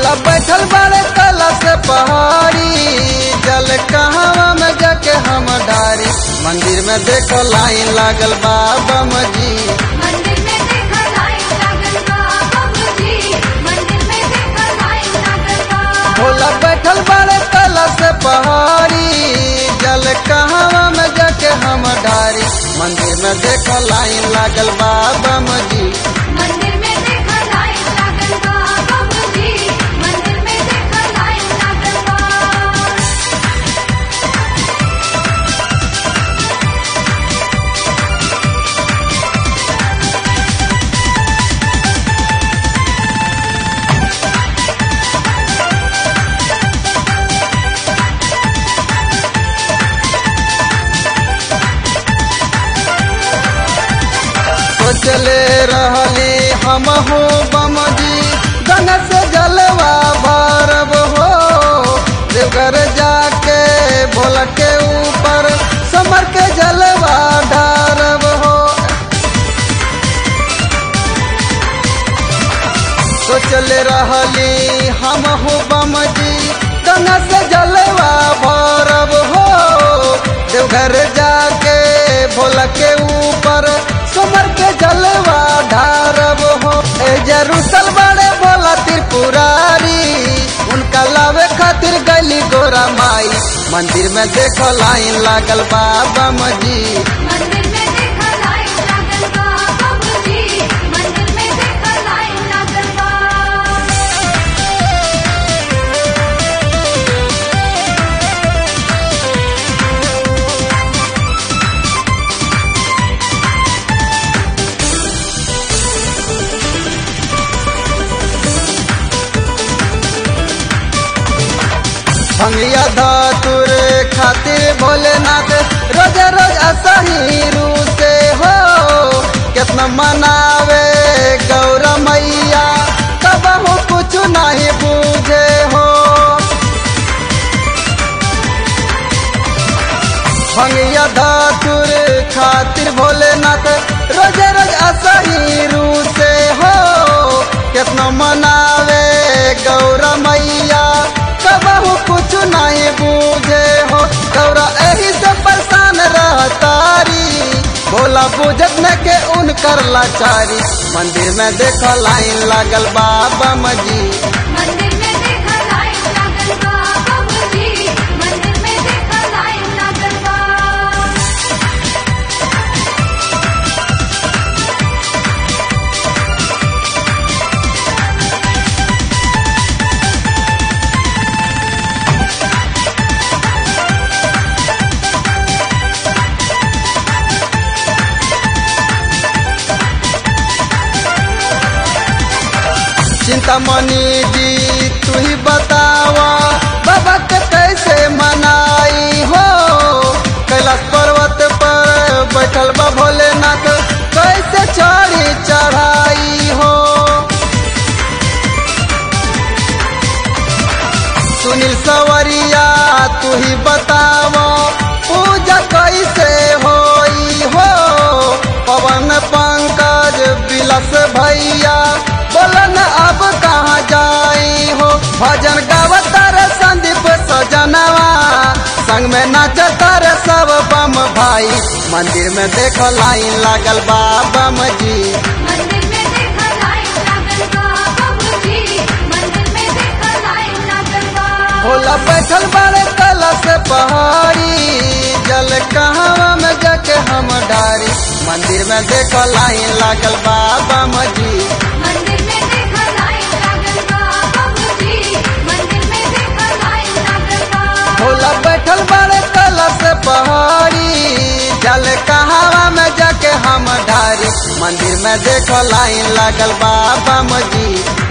भोला बैठल बाड़े कलश पहाड़ी, जल कहवा में जाके हम डारी। मंदिर में देखो लाइन लागल बा बम जी, मंदिर में देखा लाइन लागल बा बाबूजी, मंदिर में देखा लाइन लागल बा। भोला बैठल बाड़े कलश पहाड़ी, जल कहवा में जाके हम डारी। मंदिर में देखो लाइन लागल बा बम जी, मंदिर में देखा लाइन लागल बा बाबूजी, मंदिर में देखा लाइन लागल बा। चले रहली हम हो बम जी, गणेश जलवा भरब हो। देवघर जाके भोला के ऊपर समर के जलवा ढारब हो। तो चले रहली हम हो बम जी, गणेश जलवा भरब हो। देवघर जाके भोला के ऊपर समर के जलवा ढारब हो। जरूसल बड़े भोला त्रिपुरारी, उनका लावे खातिर गली गोरा माई। मंदिर में देखो लाइन लागल बा बम जी, मंदिर में देखा लाइन लागल बा बाबूजी, मंदिर में देखा लाइन लागल बा। भंगिया धातुर खातिर भोलेनाथ रोज रोज असही रूसे हो। कितना मनावे गौरा मैया, तब हो कुछ नहीं बूझे हो। भंगिया धातुर खातिर भोलेनाथ रोज रोज असही रूसे हो। कितना मनावे गौरा मैया, कबहू कुछ नहीं बूझे हो। गौरा एही से परेशान रहतारी, भोला बुझत न के उनकर लाचारी। मंदिर में देखो लाइन लागल बा बम जी, मंदिर में देखा लाइन लागल बा बाबूजी, मंदिर में देखा लाइन लागल बा। चिंतामणि जी तू ही बतावा, बाबा के कैसे मनाई हो। कैलाश पर्वत पर बैठल बा भोलेनाथ, कैसे चढ़ी चढ़ाई हो। सुनील सवरिया तू ही बतावा, पूजा कैसे होई हो। पवन पंकज बिलस भैया, बोलन अब कहाँ जाई हो। भजन गावतर संदीप सजनवा, संग में नाचतर सब बम भाई। मंदिर में देखो लाइन लागल बा बम जी, मंदिर में देखा लाइन लागल बा बाबूजी, मंदिर में देखा लाइन लागल बा। भोला बैठल बाड़े कलश पहाड़ी, जल कहवा में जाके हम डारी। मंदिर में देखो लाइन लागल बा बम जी, मंदिर में देखा लाइन लागल बा बाबूजी, मंदिर में देखा लाइन लागल बा। भोला बैठल बाड़े कलश पहाड़ी, जल कहवा में जाके हम डारी। मंदिर में देखो लाइन लागल बा बम जी।